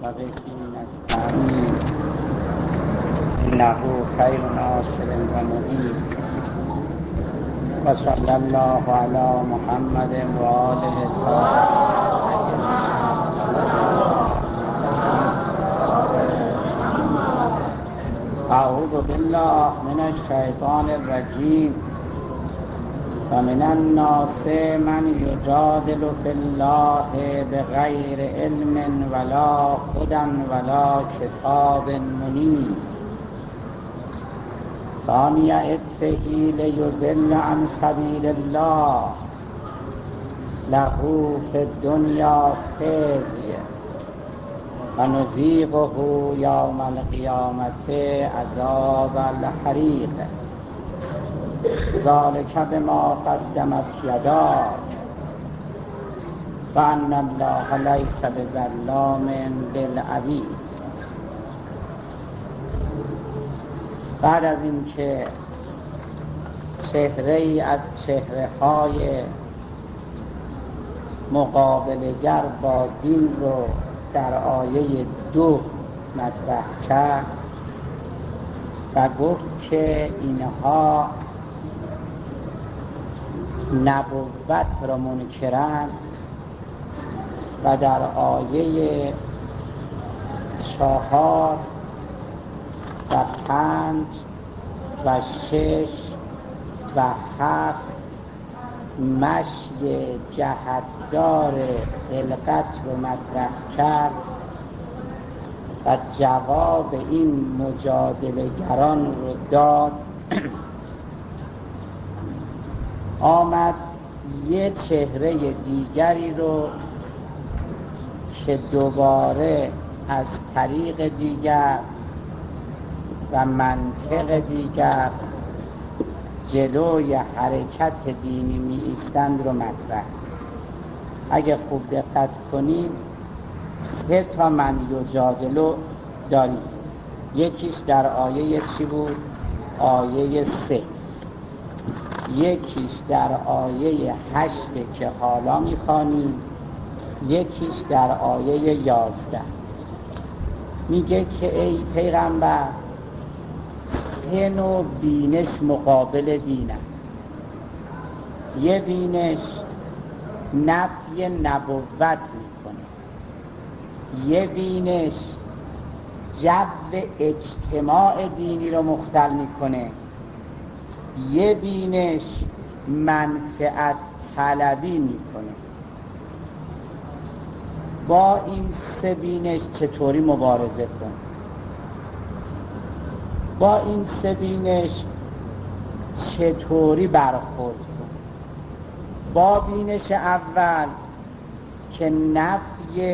و به نستعین انه خیر ناصر و معین و صلی الله علی محمد و آله الطاهرین. اعوذ بالله من الشیطان الرجیم و من الناس من یجادل فی الله بغیر علم ولا هدی ولا کتاب منیر ثانی عطفه لیضل عن سبیل الله له فی الدنیا خزی و نذیقه یوم القیامة عذاب الحریق ذلک بما قدمت یداک و ان الله لیس بظلام للعبید. بعد از اینکه چهره‌ای از چهره‌های مقابله‌گر با دین رو در آیه 2 مطرح کرد و گفت که اینها نبوت را منکرند و در آیه 4 و 5 و 6 و 7 مشی جهتدار خلقت رو مطرح کرد و جواب این مجادله‌گران رو داد. آمد یه چهره دیگری رو که دوباره از طریق دیگر و منطق دیگر جلوی حرکت دینی می ایستند رو مطرح. اگه خوب دقت کنید 3 تا من یجادلو داریم. یکیش در آیه چی بود؟ آیه 3. یکیش در آیه 8 که حالا میخوانیم، یکیش در آیه 11. میگه که ای پیغمبر 3 نوع بینش مقابل دینه. یه بینش نفی نبوت میکنه، یه بینش جو اجتماع دینی رو مختل میکنه، یه بینش منفعت طلبی میکنه. با این 3 بینش چطوری مبارزه کن؟ با این 3 بینش چطوری برخورد کن؟ با بینش اول که نفی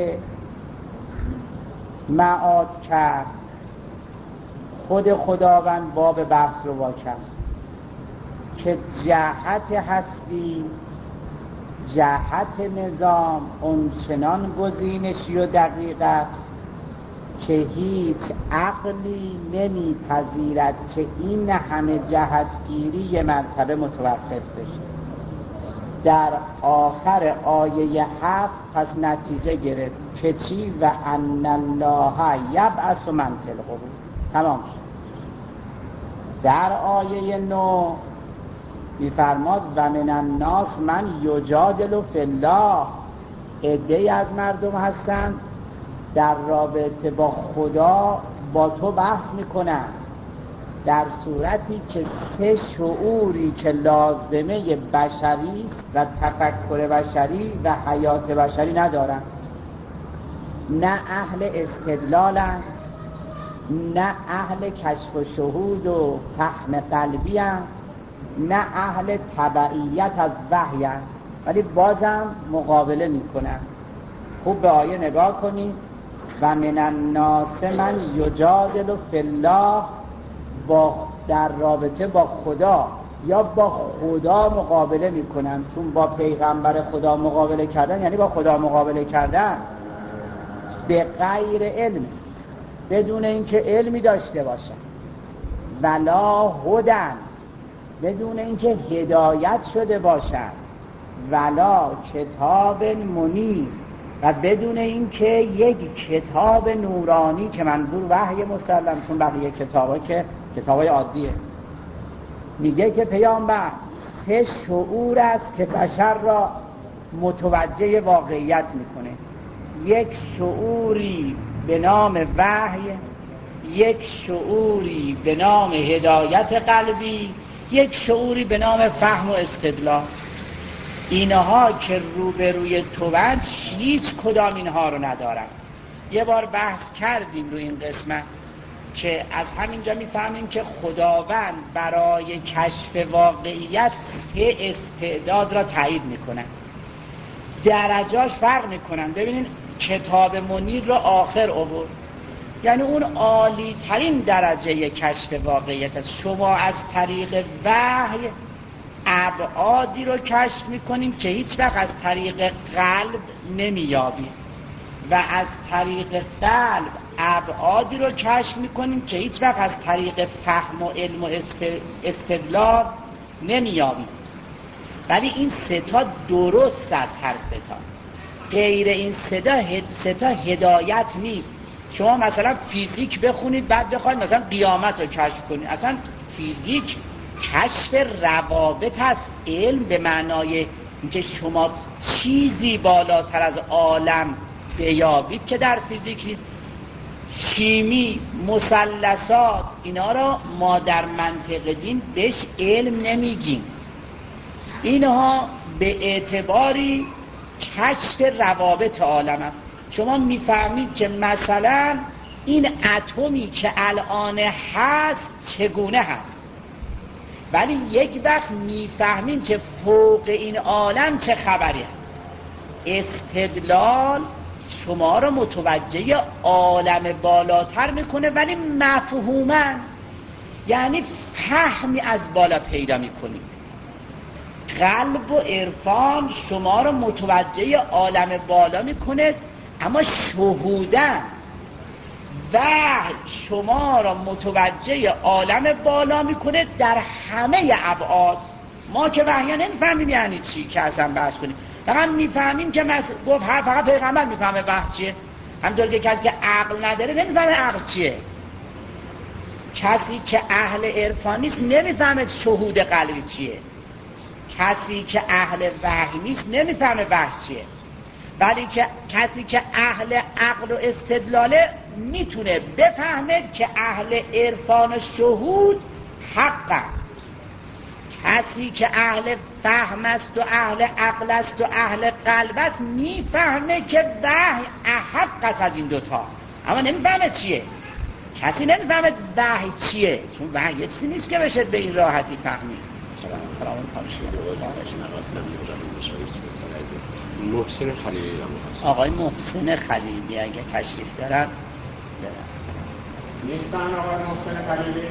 معاد کرد، خود خداوند باب بحث رو وا کرد که جهت هستی، جهت نظام اونچنان گزینشی و دقیق است که هیچ عقلی نمیپذیرد که این همه جهتگیری یه مرتبه متوقف بشه. در آخر آیه 7 پس نتیجه گرفت که چی؟ و ان الله یبعث من فی القبور. تمام شد. در آیه 9 می‌فرماد و من الناس من یجادل فی الله. عده‌ای از مردم هستند در رابطه با خدا با تو بحث میکنن در صورتی که 3 شعوری که لازمه بشری و تفکر بشری و حیات بشری ندارن. نه اهل استدلالن، نه اهل کشف و شهود و فهم قلبی هن، نه اهل تبعیت از وحی هن، ولی بازم مقابله میکنن. خوب به آیه نگاه کنید. و من الناس من یجادل فی الله، با در رابطه با خدا یا با خدا مقابله میکنن. چون با پیغمبر خدا مقابله کردن یعنی با خدا مقابله کردن به غیر علم، بدون اینکه علمی داشته باشن، ولا هدن، بدون اینکه هدایت شده باشن، ولا کتاب منیر، و بدون اینکه یک کتاب نورانی که منظور وحی مسلم، چون بقیه کتابا که کتابای عادیه، میگه که پیامبر سه شعور است که بشر را متوجه واقعیت میکنه. یک شعوری به نام وحی، یک شعوری به نام هدایت قلبی، یک شعوری به نام فهم و استدلال. اینها که روبروی توند هیچ کدام اینها رو ندارن. یه بار بحث کردیم روی این قسمت که از همینجا میفهمیم که خداوند برای کشف واقعیت سه استعداد را تایید میکنن، درجاش فرق میکنن. ببینین کتاب منیر را آخر آورد، یعنی اون عالی ترین درجه کشف واقعیت است. شما از طریق وحی ابعادی رو کشف میکنیم که هیچ وقت از طریق قلب نمییابیم و از طریق قلب ابعادی رو کشف میکنیم که هیچ وقت از طریق فهم و علم و استدلال نمییابیم. ولی این سه تا درست از هر سه تا، غیر این سه تا هدایت نیست. شما مثلا فیزیک بخونید بعد بخواید مثلا قیامت رو کشف کنید، اصلا فیزیک کشف روابط است. علم به معنای اینکه شما چیزی بالاتر از عالم بیابید که در فیزیک نیست. شیمی، مثلثات، اینا را ما در منطق دین بهش علم نمیگیم. اینها به اعتباری کشف روابط عالم است. شما میفهمید که مثلا این اتمی که الان هست چگونه هست، ولی یک وقت میفهمیم که فوق این عالم چه خبری است. استدلال شما رو متوجه عالم بالاتر میکنه، ولی مفهوما یعنی فهمی از بالا پیدا میکنیم. قلب و عرفان شما رو متوجه عالم بالا میکنه، اما شهودن و شما را متوجه عالم بالا میکنه در همه ابعاد. ما که وحی نمیفهمیم یعنی چی که اصلا بحث کنیم، فقط میفهمیم که گفت فقط پیغمبر میفهمه وحی چیه. همطور که کسی که عقل نداره نمیفهمه عقل چیه. کسی که اهل عرفان نیست نمیفهمه شهود قلبی چیه. کسی که اهل وحی نیست نمیفهمه وحی چیه. ولی که کسی که اهل عقل و استدلاله میتونه بفهمه که اهل عرفان و شهود حقا. کسی که اهل فهم است و اهل عقل است و اهل قلب است میفهمه که وحی احق است از این دوتا، اما نمیفهمه چیه. کسی نمیفهمه وحی چیه، چون وحی چیزی نیست که بشه به این راحتی فهمید. سلام محسن خلیلی آقای محسن خلیلی اگه تشریف دارن نیستن. آقای محسن خلیلی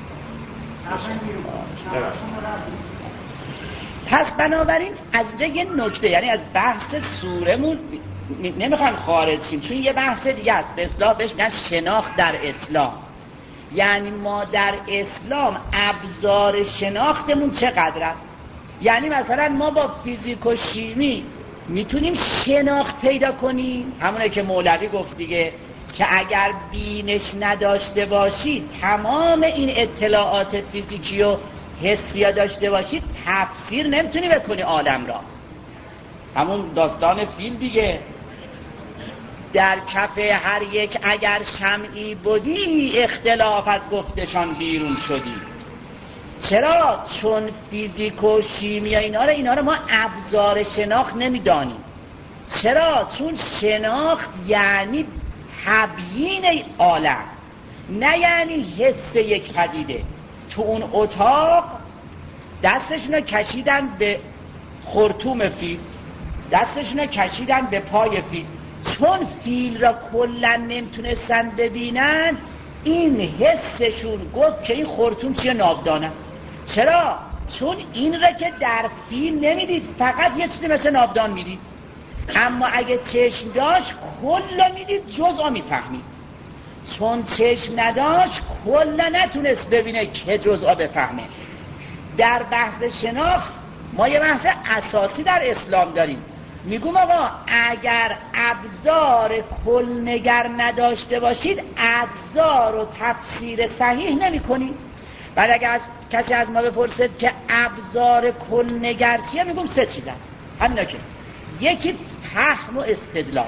پس بنابراین از یه نکته، یعنی از بحث سورمون نمیخوان خارج شیم، چون یه بحث دیگه است. به اصطلاح بهش میگن شناخت در اسلام. یعنی ما در اسلام ابزار شناختمون چقدر است. یعنی مثلا ما با فیزیک و شیمی میتونیم شناخت پیدا کنیم، همونه که مولوی گفت دیگه، که اگر بینش نداشته باشید تمام این اطلاعات فیزیکی و حسی داشته باشید تفسیر نمیتونی بکنی عالم را. همون داستان فیل دیگه، در کف هر یک اگر شمعی بودی اختلاف از گفتشان بیرون شدی. چرا؟ چون فیزیک و شیمی اینا رو ما ابزار شناخت نمیدانیم. چرا؟ چون شناخت یعنی تبیین عالم، نه یعنی حس یک پدیده. تو اون اتاق دستشونو کشیدن به خرطوم فیل، دستشونو کشیدن به پای فیل، چون فیل را کلا نمیتونستن ببینن این حسشون گفت که این خرطوم چیه، ناودان است. چرا؟ چون این را که در فیل نمیدید، فقط یه چیزی مثل ناودان میدید، اما اگه چشم داشت کلا میدید، جزء میفهمید. چون چشم نداشت کلا نتونست ببینه که جزء بفهمه. در بحث شناخت ما یه بحث اساسی در اسلام داریم. میگم آقا اگر ابزار کلنگر نداشته باشید اجزا رو تفسیر صحیح نمی کنید. بعد اگر کسی از ما بپرسد که ابزار کلنگر چیه، میگم 3 چیز است. همینا که یکی فهم و استدلال،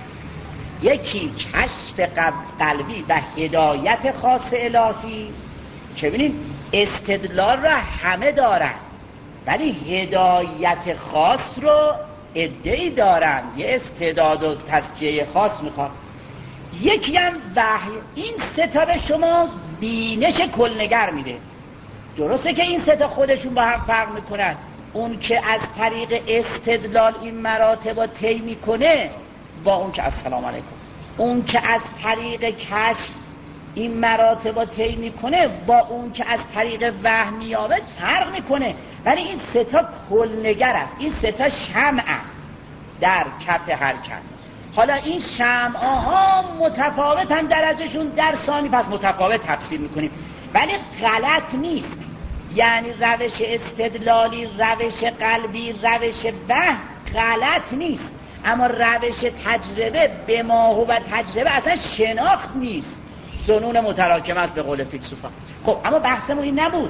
یکی کشف قلبی و هدایت خاص الهی. که ببینید استدلال را همه دارن ولی هدایت خاص رو عده‌ای دارن، یه استعداد و تزکیه خاص میخواد. یکی هم وحی. این 3 تا به شما بینش کلنگر میده. درسته که این 3 تا خودشون با هم فرق میکنن. اون که از طریق استدلال این مراتب رو طی میکنه با اون که السلام علیکم، اون که از طریق کشف این مراتب رو طی میکنه با اون که از طریق وحی میابد فرق میکنه. ولی این 3 تا کلنگر است، این 3 تا شمع است در کف هر کس. حالا این شمع‌ها متفاوتن درجهشون در ثانی، پس متفاوت تفسیر میکنیم ولی غلط نیست. یعنی روش استدلالی، روش قلبی، روش وحی غلط نیست، اما روش تجربه به ماهو و تجربه اصلا شناخت نیست، ظنون متراکم است به قول فیلسوفا. خب اما بحثمون این نبود.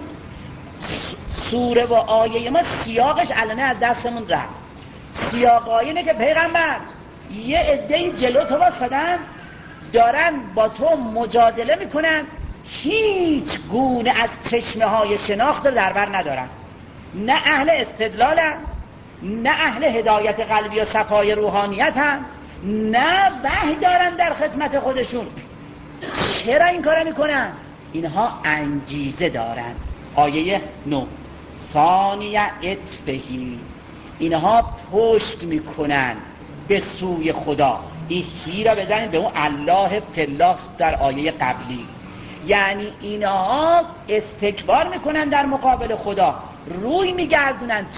سوره و آیه ما سیاقش الان از دستمون رفت. سیاق آیه اینه که پیغمبر یه عده‌ای جلو تو واسطن دارن با تو مجادله میکنن، هیچ گونه از چشمه های شناخت رو در بر ندارن، نه اهل استدلالن، نه اهل هدایت قلبی و صفای روحانیتن، نه وحی دارن در خدمت خودشون. چرا این کارو میکنن؟ اینها انگیزه دارن. آیه 9 ثانیه اطفهی، اینها پشت میکنن به سوی خدا. این هی را بزنید به اون الله فلاس در آیه قبلی. یعنی اینها استکبار میکنن در مقابل خدا، روی میگردونن.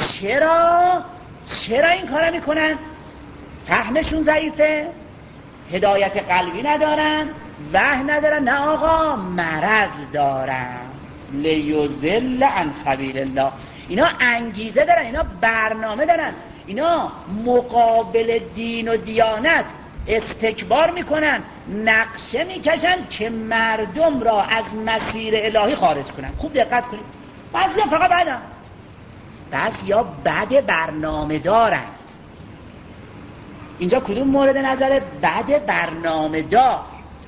چرا این کارو میکنن؟ فهمشون ضعیفه، هدایت قلبی ندارن، وحی ندارن، نه آقا مرض دارن. لیضل عن سبیل الله. اینا انگیزه دارن، اینا برنامه دارن، اینا مقابل دین و دیانت استکبار میکنن، نقشه میکشن که مردم را از مسیر الهی خارج کنن. خوب دقت کنید. بعضیا فقط بدن، بعضیا بد برنامه دارن. اینجا کدوم مورد نظر بد برنامه دار؟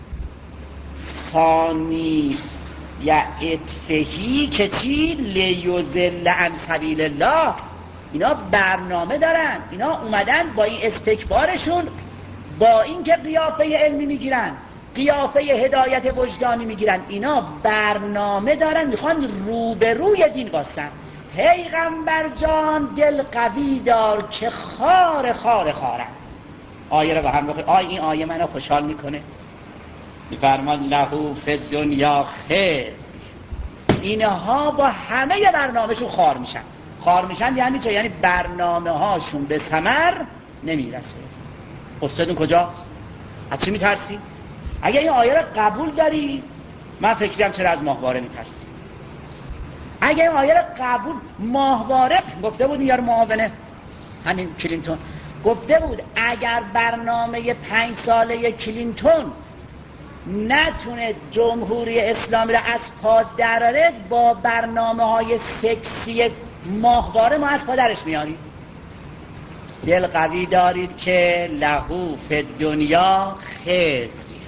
ثانی یا اطفهی که چی؟ لیضل عن سبیل الله. اینا برنامه دارن، اینا اومدن با این استکبارشون، با این که قیافه علمی میگیرن، قیافه هدایت وجدانی میگیرن، اینا برنامه دارن، میخوان روبروی دین باشن. پیغمبر جان دل قوی دار که خارن. آیه رو با هم بخونید. این آیه منو خوشحال میکنه. میفرمان لهو فی الدنیا خزی. اینها با همه برنامهشون خار میشن. یعنی چه؟ یعنی برنامه هاشون به ثمر نمیرسه. استادون کجاست؟ از چی میترسی؟ اگه این آیه رو قبول داری، من فکرم چرا از ماهواره میترسی. اگه این آیه رو قبول، ماهواره گفته بود، یار معاونه همین کلینتون گفته بود اگر برنامه 5 ساله کلینتون نتونه جمهوری اسلامی رو از پا دراره، با برنامه های سکسی ماهواره ما از پا درش میاریم. دل قوی دارید که لهو فی الدنیا خزی.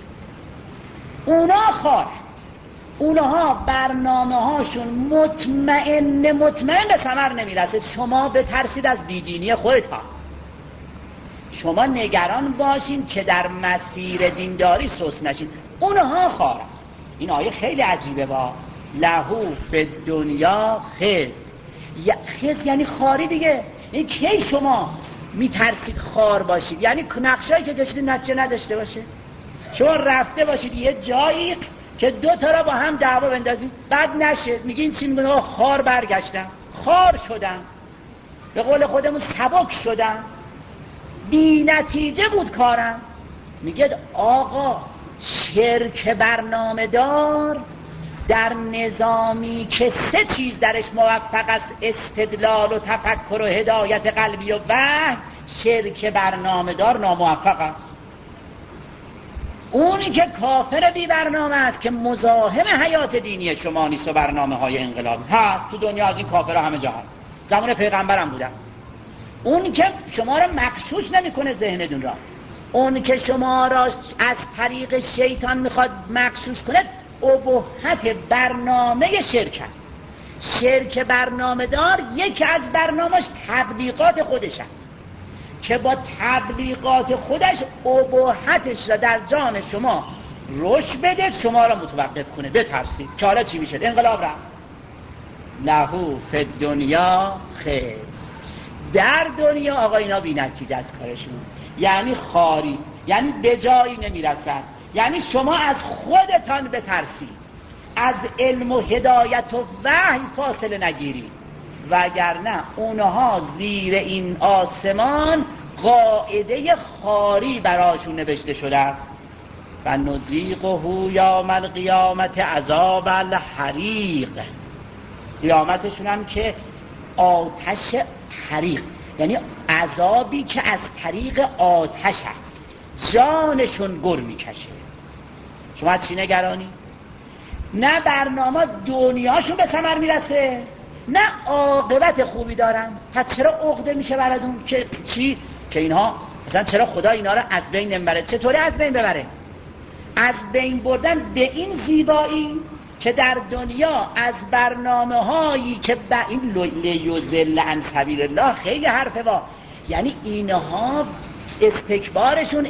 اونها برنامه هاشون مطمئن به ثمر نمیرسه. شما بترسید از بیدینی خودتان، شما نگران باشین که در مسیر دینداری سست نشین. اونها خارن. این آیه خیلی عجیبه. با لهو فی الدنیا خز یعنی خاری دیگه. این کی شما میترسید خار باشید؟ یعنی نقشه‌ای که کشیدید نتیجه نداشته باشه. شما رفته باشید یه جایی که 2 تا را با هم دعوا بندازید، بعد نشه، میگین چی؟ میگن خار برگشتم، خار شدم، به قول خودمون سبک شدم، بی نتیجه بود کارم. میگه آقا شرک برنامه دار در نظامی که 3 چیز درش موفق است، استدلال و تفکر و هدایت قلبی و وحی، شرک برنامه‌دار ناموفق است. اونی که کافر بی برنامه است که مزاحم حیات دینی شما نیست و برنامه‌های انقلابی هست. تو دنیا از این کافرها همه جا هست، زمان پیغمبر هم بوده است. اون که شما را مغشوش نمی‌کنه ذهنتون را، اون که شما را از طریق شیطان میخواد مغشوش کنه، ابهت برنامه شرک است. شرک برنامه دار یکی از برنامه‌اش تبلیغات خودش است که با تبلیغات خودش ابهتش را در جان شما رشد بده، شما را متوقف کنه، بترسید که حالا چی میشه. انقلاب رفت. لهو فی دنیا خیر، در دنیا آقا اینا بی نتیجه از کارشون، یعنی خاریست، یعنی به جایی نمیرسن. یعنی شما از خودتان بترسید، از علم و هدایت و وحی فاصله نگیرید، وگرنه اونها زیر این آسمان قاعده خاری براشون نوشته شده است. و نذیقه یوم القیامت عذاب الحریق. قیامتشون هم که آتش حریق، یعنی عذابی که از طریق آتش است، جانشون گر میکشه. شما از چی نگرانی؟ نه برنامه دنیاشون به ثمر میرسه، نه عاقبت خوبی دارن. پس چرا عقده میشه براتون که چی؟ که اینها مثلا چرا خدا اینا رو از بین نمیبره؟ چطوری از بین ببره؟ از بین بردن به این زیبایی که در دنیا از برنامه هایی که این لیضل عن سبیل الله خیلی حرفه با، یعنی اینها استکبارشون،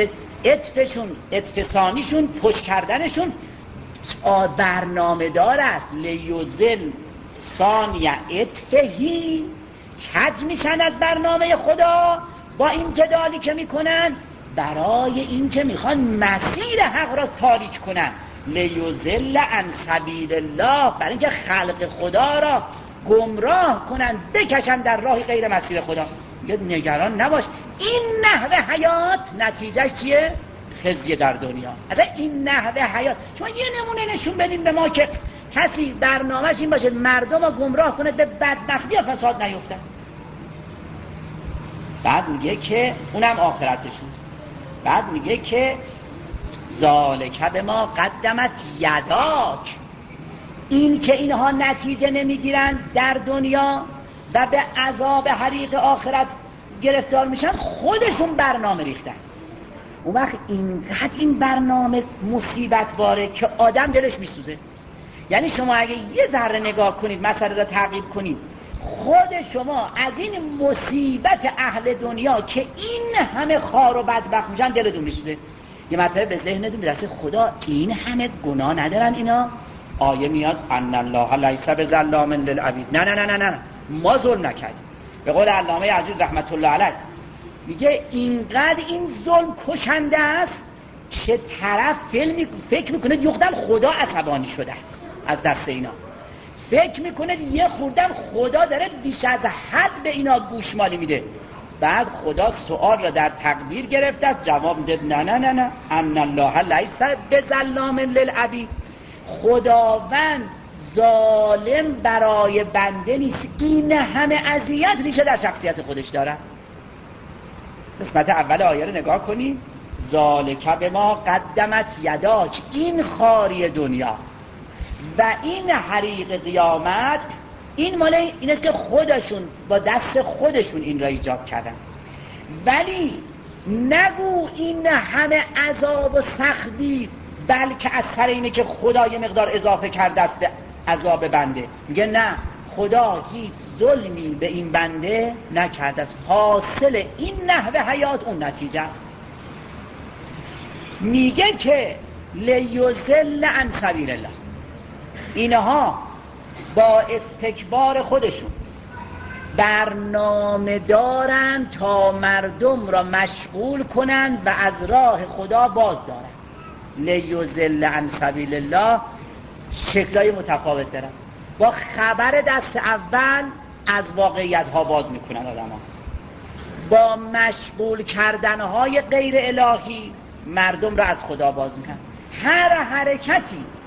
اتفسانیشون، پشت کردنشون برنامه دار است. لیضل ثانی اتفهی، کج میشن از برنامه خدا با این جدالی که میکنن، برای این که میخوان مسیر حق را تاریک کنن. لیضل عن سبیل الله، برای اینکه خلق خدا را گمراه کنن، بکشن در راه غیر مسیر خدا. میگه نگران نباش، این نحوه حیات نتیجهش چیه؟ خزی در دنیا. اصلا این نحوه حیات، شما یه نمونه نشون بدیم به ما که کسی برنامهش این باشه مردم رو گمراه کنه به بدبختی و فساد نیفتن. بعد میگه که اونم آخرتشون. بعد میگه که ذالک بما قدمت یداک، این که اینها نتیجه نمیگیرن در دنیا و به عذاب حریق آخرت گرفتار میشن، خودشون برنامه ریختن. اون وقت اینقدر این برنامه مصیبت باره که آدم دلش میسوزه. یعنی شما اگه یه ذره نگاه کنید، مسئله را تعقیب کنید، خود شما از این مصیبت اهل دنیا که این همه خار و بدبخت میشن دلتون میسوزه. یه مسئله به ذهنتون میرسه، خدا این همه گناه ندارن اینا؟ آیه میاد ان الله لیس بظلام للعبید. نه نه نه نه، ما ظلم نکردیم. به قول علامه عزیز رحمت الله علیه میگه اینقدر این ظلم کشنده است که طرف فکر میکنه یقدم خدا عصبانی شده است از دست اینا، فکر میکنه یه خوردم خدا داره بیش از حد به اینا گوشمالی میده. بعد خدا سوال را در تقدیر گرفته است، جواب میده نه نه نه نه، ان الله لیس بظلام للعبید. خداوند ظالم برای بنده نیست. این همه اذیت ریشه در شخصیت خودش داره. قسمت اول آیه رو نگاه کنید، ذالک بما قدمت یداک، این خاری دنیا و این حریق قیامت، این مال این است که خودشون با دست خودشون این را ایجاد کردن. ولی نگو این همه عذاب و سختی بلکه از سر اینه که خدا یه مقدار اضافه کرده است به عذاب بنده. میگه نه، خدا هیچ ظلمی به این بنده نکرده است، حاصل این نحوه حیات اون نتیجه است. میگه که لیضل عن سبیل الله، اینها با استکبار خودشون برنامه دارن تا مردم را مشغول کنن و از راه خدا باز دارن. لیضل عن سبیل الله شکلای متفاوت دارن. با خبر دست اول از واقعیت ها باز میکنن آدم ها. با مشغول کردن های غیر الهی مردم را از خدا باز میکنن. هر حرکتی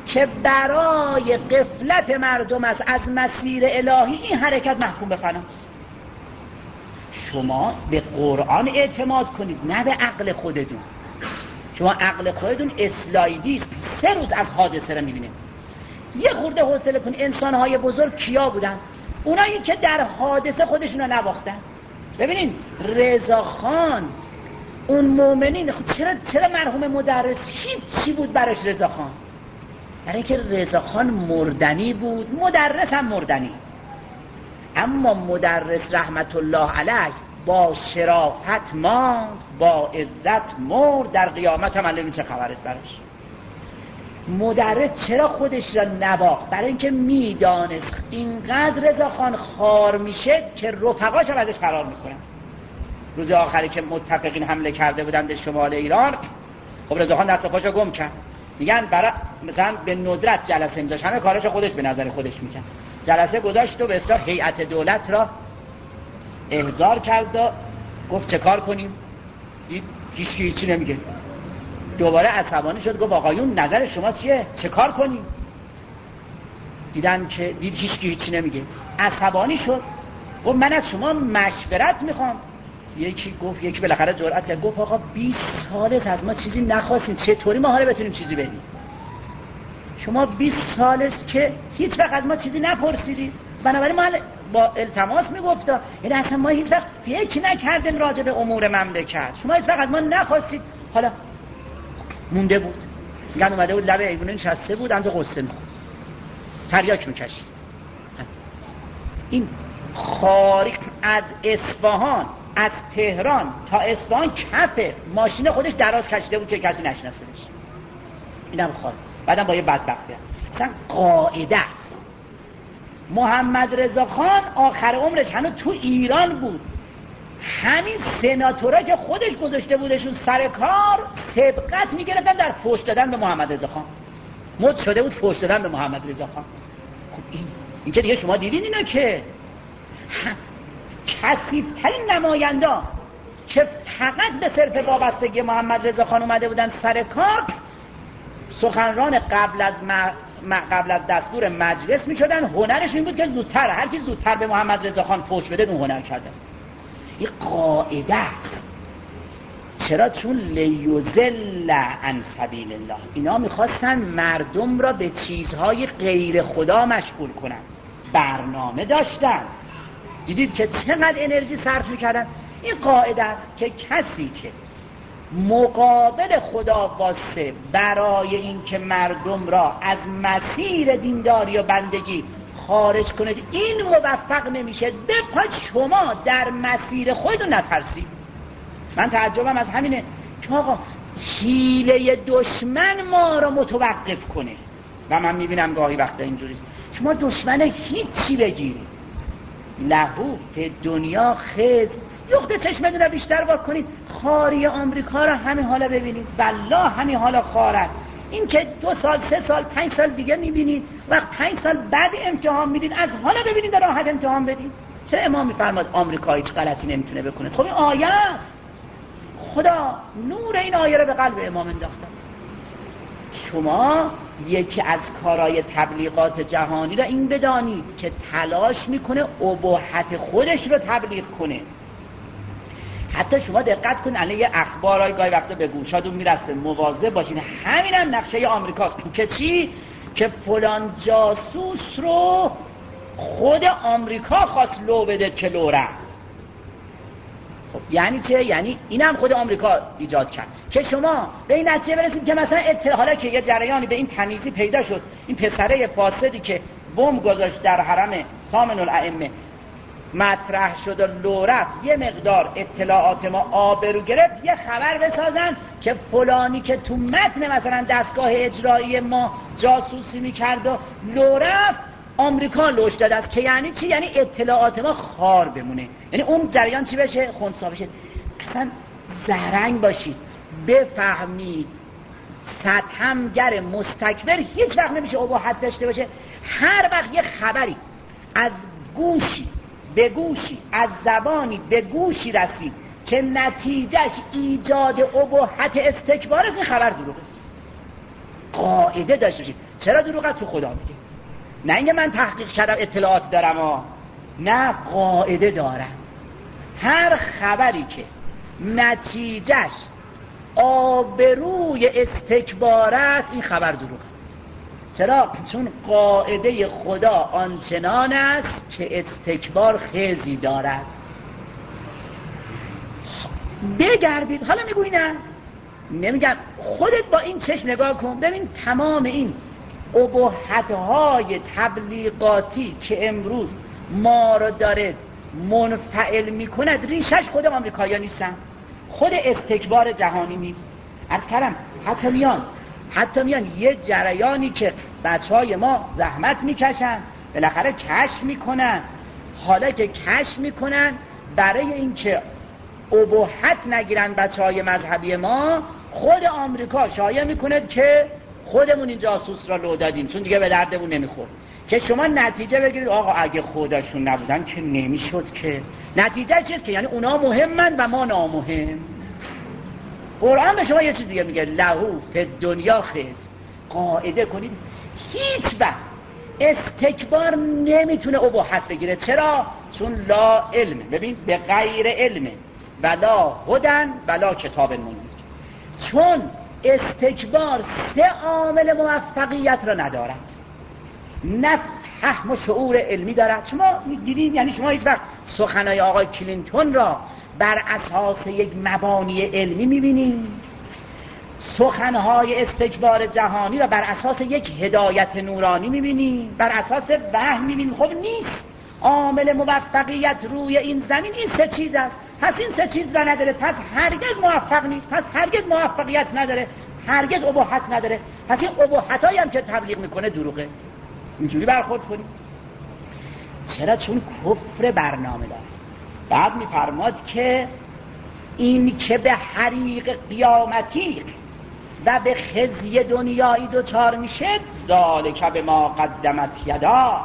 که برای غفلت مردم است از مسیر الهی، این حرکت محکوم به فناست. شما به قرآن اعتماد کنید، نه به عقل خودتون. شما عقل خودتون اسلایدی است، 3 روز از حادثه رو میبینه. یه خورده حوصله کن. انسان‌های بزرگ کیا بودن؟ اونایی که در حادثه خودشون رو نباختن. ببینین رضاخان اون مومنین، چرا مرحوم مدرس هیچی بود براش رضاخان؟ برای اینکه رضاخان مردنی بود، مدرس هم مردنی. اما مدرس رحمت الله علیه با شرافت ماند، با عزت مرد، در قیامت هم الان چه خبر است براش. مدرس چرا خودش را نباخت؟ برای اینکه میدانست اینقدر رضاخان خار میشه که رفقاش هم ازش فرار میکنن. روز آخری که متفقین حمله کرده بودن به شمال ایران، خب رضاخان دست پاشو گم کرد. میگن برای مثلا به ندرت جلسه میذاشت، همه کاراشو خودش به نظر خودش میکرد. جلسه گذاشت و به اصطلاح هیئت دولت را احضار کرد و گفت چه کار کنیم؟ دید هیچی نمیگه. دوباره عصبانی شد، گفت آقایون نظر شما چیه؟ چه کار کنیم؟ دیدن که دید هیچی نمیگه، عصبانی شد، گفت من از شما مشورت میخوام. یکی بالاخره جرأت کرد، گفت آقا 20 ساله از ما چیزی نخواستین، چطوری ما حالا بتونیم چیزی بدیم؟ شما 20 ساله که هیچ وقت از ما چیزی نپرسیدید، بنابراین ما با التماس میگفتم، یعنی اصلا ما هیچ وقت فکر نکردیم راجع به امور مملکت، شما هیچ وقت از ما نخواستید. حالا مونده بود، میگن اومده بود لب ایوونه نشسته بود، اندو قصه میخورد، تریاک میکشید. این خارج از اصفهان، از تهران تا اصفهان کف ماشین خودش دراز کشیده بود که کسی نشناسهش. اینم خارج. بعدم با یه بدبختی اصلا قاعده است. محمد رضا خان آخر عمرش هنوز تو ایران بود، همین سناتورا که خودش گذاشته بودشون سر کار سبقت میگرفتن در فحش دادن به محمد رضا خان. مد شده بود فحش دادن به محمد رضا خان. خب این که دیگه شما دیدین اینا که کثیف‌ترین نمایندان که فقط به صرف وابستگی محمد رضا خان اومده بودن سر کار، سخنران قبل از دستور مجلس میشدن. هنرش این بود که زودتر هر کی زودتر به محمد رضا خان فحش بده اون هنر کرده است. این قاعده است. چرا؟ چون لیضل عن سبیل الله، اینا میخواستن مردم را به چیزهای غیر خدا مشغول کنن، برنامه داشتن. دیدید که چقدر انرژی صرف میکردن. این قاعده است که کسی که مقابل خدا واسه برای اینکه مردم را از مسیر دینداری و بندگی خارج کنید، این موفق نمیشه. بپاید شما در مسیر خودتون نترسید. من تعجبم از همینه که آقا حیله دشمن ما را متوقف کنه، و من میبینم گاهی وقتا اینجوریست. شما دشمن هیچی بگیرید، لهو فی دنیا خز، یخت چشمتون رو بیشتر وا کنید. خاری آمریکا را همین حالا ببینید، والله همین حالا خارن. این که 2 سال 3 سال 5 سال دیگه میبینید، وقت 5 سال بعد امتحان میدید، از حالا ببینید در راحت امتحان بدید. چرا امام میفرماد آمریکا هیچ غلطی نمیتونه بکنه؟ خب این آیه است. خدا نور این آیه رو به قلب امام انداخته. شما یکی از کارهای تبلیغات جهانی را این بدانید که تلاش میکنه اباحت خودش رو تبلیغ کنه. حتی شما دقت کنید، الان یه اخبارای گاهی وقتا به گوشاتون میرسه، مواظب باشین. همینم نقشه آمریکاست که چی؟ که فلان جاسوس رو خود آمریکا خواست لو بده که لو رفت. خب یعنی چه؟ یعنی اینم خود آمریکا ایجاد کرد که شما به این نتیجه برسید که مثلا حالا که یه جریانی به این تمیزی پیدا شد، این پسره فاسدی که بمب گذاشت در حرم سامن الائمه مطرح شد و لو رفت، یه مقدار اطلاعات ما آبرو گرفت، یه خبر بسازن که فلانی که تو متن مثلا دستگاه اجرایی ما جاسوسی میکرد و لو رفت، آمریکا لوش داده است. که یعنی چی؟ یعنی اطلاعات ما خار بمونه، یعنی اون جریان چی بشه؟ خنثی بشه. اصلا زرنگ باشید، بفهمید ستمگر مستکبر هیچ وقت نمیشه اباحت داشته باشه. هر وقت یه خبری از گوشی به گوشی، از زبانی به گوشی رسید که نتیجهش ایجاد اباحت استکبار است، این خبر دروغ است. قاعده داشته باشید. چرا دروغ از تو خدا میگه؟ نه اینکه من تحقیق کردم اطلاعات دارم نه، قاعده دارم. هر خبری که نتیجهش آبروی استکبار است این خبر دروغ است. چرا؟ چون قاعده خدا آنچنان است که استکبار خیزی دارد. بگردید، حالا میگویی نه، نمیگم، خودت با این چشم نگاه کن ببین تمام این اباحت‌های تبلیغاتی که امروز ما رو داره منفعل میکند ریشش خود آمریکایی‌ها نیستن، خود استکبار جهانی نیست. عرض کردم حتی میان یه جریانی که بچهای ما زحمت میکشن بالاخره کشف میکنن، حالا که کشف میکنن برای اینکه اباحت نگیرن بچهای مذهبی ما، خود آمریکا شایعه میکنه که خودمون این جاسوس را لو دادیم چون دیگه به دردمون نمیخورد. که شما نتیجه بگیرید آقا اگه خودشون نبودن که نمیشد. که نتیجه چیست؟ که یعنی اونا مهمن و ما نامهم. قرآن به شما یه چیز دیگه میگه، لهو فی دنیا خیز. قاعده کنید هیچ وقت استکبار نمیتونه اباحت بگیره. چرا؟ چون لا علم، ببین به غیر علم ولا هدن ولا کتاب منیر. چون استکبار 3 عامل موفقیت را ندارد. نه فهم و شعور علمی دارد. شما دیدین، یعنی شما هیچ وقت سخنهای آقای کلینتون را بر اساس یک مبانی علمی میبینید؟ سخنهای استکبار جهانی را بر اساس یک هدایت نورانی میبینید؟ بر اساس وحی میبینید؟ خب نیست. عامل موفقیت روی این زمین این 3 چیز است. پس این 3 چیز را نداره، پس هرگز موفق نیست، پس هرگز موفقیت نداره، هرگز اباحت نداره. پس این اباحتایی هم که تبلیغ میکنه دروغه. اینجوری برخورد کنید. چرا؟ چون کفر برنامه داره. بعد میفرماد که این که به حریق قیامتی و به خزی دنیایی دوچار میشه، ذالک به ما قدمت یداک،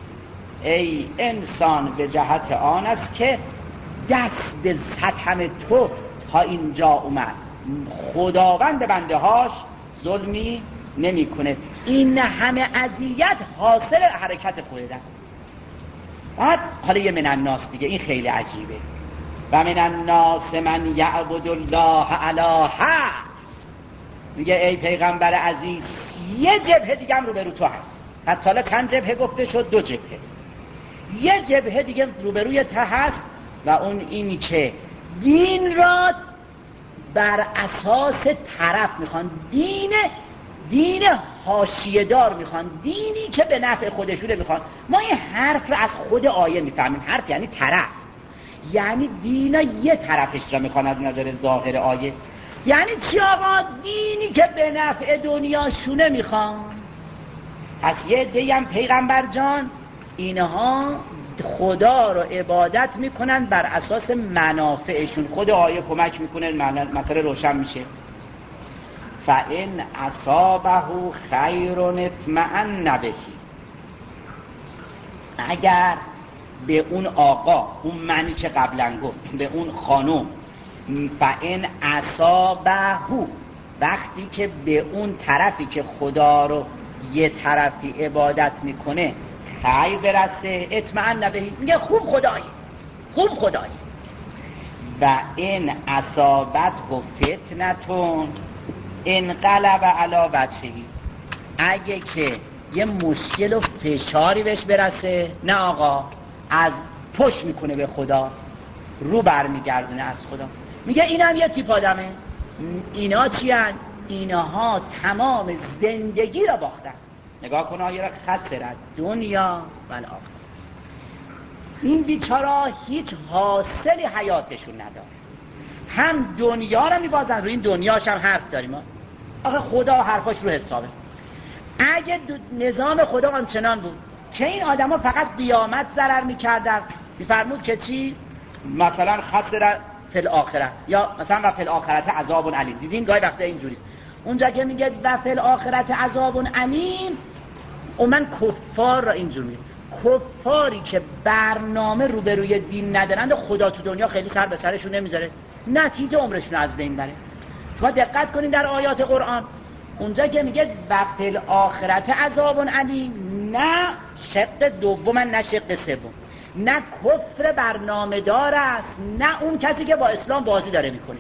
ای انسان به جهت آن است که دست به ستم تو تا اینجا اومد. خداوند بنده هاش ظلمی نمی کنه. این همه اذیت حاصل حرکت خودت است. بعد حالا یه من الناس دیگه، این خیلی عجیبه. و من الناس من یعبد الله علی حق. میگه ای پیغمبر عزیز یه جبهه دیگه هم روبرو تو هست. حتی حالا چند جبهه گفته شد؟ 2 جبهه. یه جبهه دیگه روبروی ته هست و اون اینی که دین را بر اساس طرف میخوان، دین حاشیه دار میخوان، دینی که به نفع خودشونه میخوان. ما این حرف رو از خود آیه میفهمیم. حرف یعنی طرف، یعنی دینا یه طرفش را میخوان از نظر ظاهر آیه. یعنی چی آقا؟ دینی که به نفع دنیاشونه میخوان. پس یه عده‌ای هم پیغمبر جان اینها خدا رو عبادت میکنن بر اساس منافعشون. خود آیه کمک میکنه، مسئله روشن میشه. فَإِنْ أَصَابَهُ خَيْرٌ اطْمَأَنَّ بِهِ. اگر به اون آقا، اون معنی که قبلا گفت، به اون خانم، فَإِنْ أَصَابَهُ، وقتی که به اون طرفی که خدا رو یه طرفی عبادت میکنه خیر برسه، اطمئن بهی، میگه خوب خدایی. و این اصابت و فتنتون انقلب علی وجهی، اگه که یه مشکل و فشاری بهش برسه، نه آقا، از پشت میکنه به خدا، رو برمیگردونه از خدا. میگه اینم یه تیپ آدمه. اینا چی هن؟ اینها تمام زندگی را باختن. نگاه کن آیه را، خسرت دنیا و الاخره. این بیچارا هیچ حاصلی حیاتشون نداره. هم دنیا را میبازن، روی این دنیاش هم حرف داریم. آخه خدا حرفاش رو حسابه. اگه نظام خدا آنچنان بود که این آدم ها فقط قیامت ضرر میکردن، میفرمود که چی؟ مثلا خسرت فی الاخره، یا مثلا و فی الاخرت عذاب علیم. دیدین گاهی وقتا اینجوریست. اونجا که میگه و فی الاخرت عذاب علیم، و من کفار را اینجور میگه، کفاری که برنامه روبروی دین ندارند خدا تو دنیا خیلی سر به سرشون نمیذاره، نتیجه عمرشون از بین بره. شما دقت کنین در آیات قرآن اونجا که میگه و فی الاخرة عذاب علیم، نه شق دوم نه شق سوم، نه کفر برنامه دار است، نه اون کسی که با اسلام بازی داره میکنه.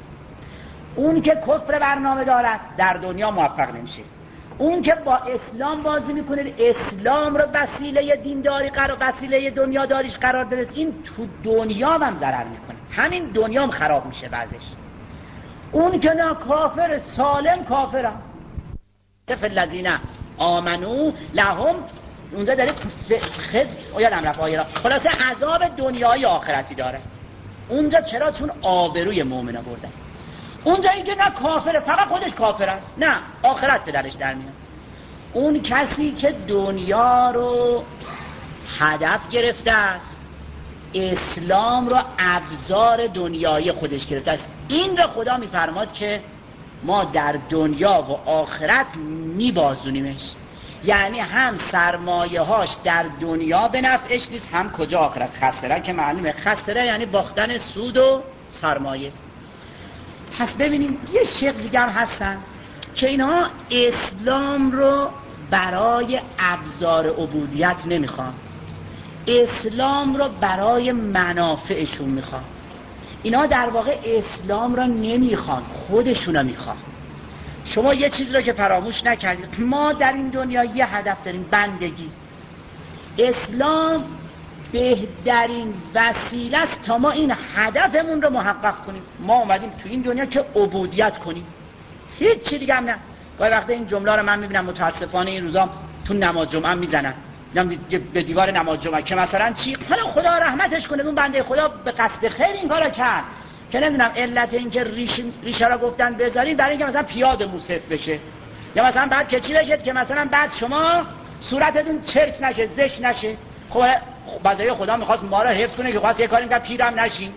اون که کفر برنامه دار است در دنیا موفق نمیشه. اون که با اسلام بازی میکنه، اسلام رو وسیله دینداری قرار، وسیله دنیاداریش قرار بده، این تو دنیا هم ضرر میکنه، همین دنیا هم خراب میشه بعضش. اون که نه کافر، سالم کافر هم. فالذین آمنو لهم، اونجا داره یادم رفت آیه را، خلاصه عذاب دنیای آخرتی داره. اونجا چرا؟ چون آبروی مؤمنا بردن. اونجا این که نه کافره، فقط خودش کافر است، نه آخرت به درش در میاد. اون کسی که دنیا رو هدف گرفته است، اسلام رو ابزار دنیای خودش گرفته است، این رو خدا میفرماد که ما در دنیا و آخرت میبازونیمش. یعنی هم سرمایه هاش در دنیا به نفعش نیست، هم کجا آخرت. خسره که معلومه، خسره یعنی باختن سود و سرمایه. پس ببینید یه شق دیگه هم هستن که اینها اسلام رو برای ابزار عبودیت نمیخوان، اسلام رو برای منافعشون میخوان. اینا در واقع اسلام رو نمیخوان، خودشون رو میخوان. شما یه چیز رو که فراموش نکردید، ما در این دنیا یه هدف داریم، بندگی. اسلام بهترین وسیله است تا ما این هدفمون رو محقق کنیم. ما اومدیم تو این دنیا که عبودیت کنیم، هیچ چی دیگه هم نه. گاهی وقتا این جمله رو من میبینم متاسفانه این روزا تو نماز جمعه میزنن، به دیوار نماز جمعه، که مثلا چی؟ حالا خدا رحمتش کنه، اون بنده خدا به قصد خیر این کارو کرد، که نمیدونم علت این که ریشه را گفتن بذارین برای اینکه مثلا پیاده موصف بشه، یا مثلا بعد که چی بشه که مثلا بعد شما صورتتون چرک نشه، زشت نشه. خب بازای خدا میخواست ما را حفظ کنه که خواست یه کاری میگه پیرم نشین.